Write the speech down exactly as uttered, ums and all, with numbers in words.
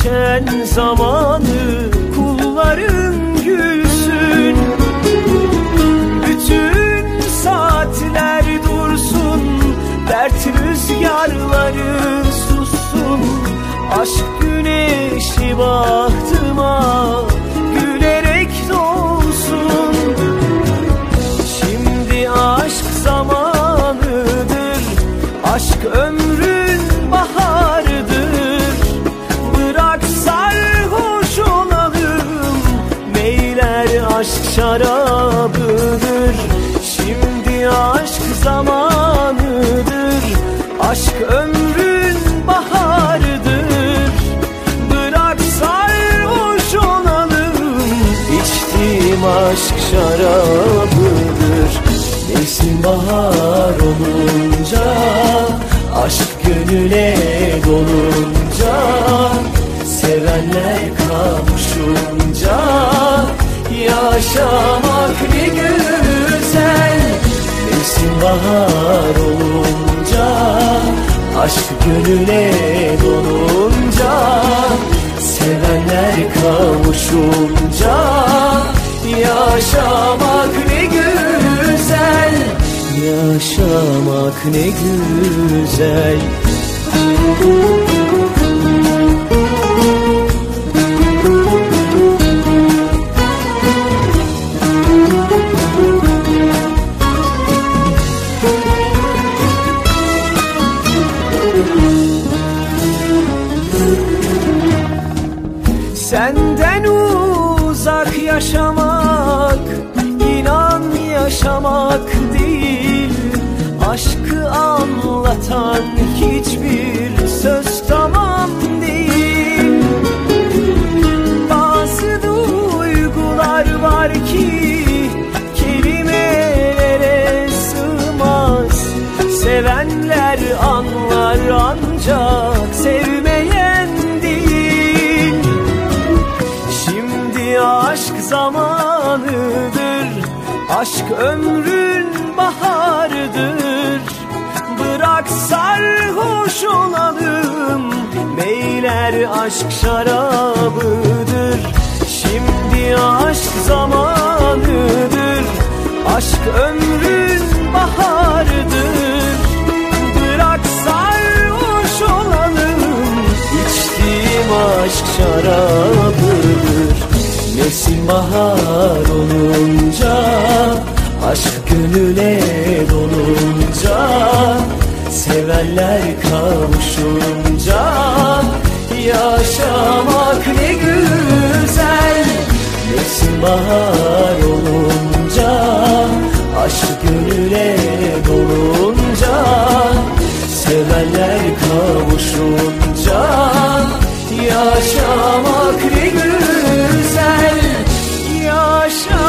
geçen zamanı kulların gülsün. Bütün saatler dursun, dert rüzgarları sussun. Aşk güneşi bahtıma gülerek doğsun. Şimdi aşk zamanıdır, aşk ömrün baharıdır. Bırak sarhoş olalım, meyler aşk şarabıdır. Şimdi aşk zamanıdır, aşk ömrün baharıdır. Bırak sarhoş olalım, içtiğim aşk şarabıdır. Mevsim bahar olunca, aşk gönüle dolunca, sevenler kavuşunca, yaşamak ne güzel. Mevsim bahar olunca, aşk gönüle dolunca, sevenler kavuşunca, yaşamak ne güzel. Yaşamak ne güzel. Senden uzak yaşamak, inan yaşamak değil. Aşkı anlatan hiçbir söz tamam değil. Bazı duygular var ki kelimelere sığmaz. Sevenler anlar ancak sevmeyen değil. Şimdi aşk zamanıdır, aşk ömrün baharıdır. Bırak sarhoş olalım, meyler aşk şarabıdır. Şimdi aşk zamanıdır, aşk ömrün baharıdır. Bırak sarhoş olalım, içtiğim aşk şarabıdır. Mevsim bahar olunca, aşk gönüle dolunca, sevenler kavuşunca, yaşamak ne güzel. Mevsim bahar olunca, aşk gönüle dolunca, sevenler kavuşunca, yaşamak ne güzel. Yaşamak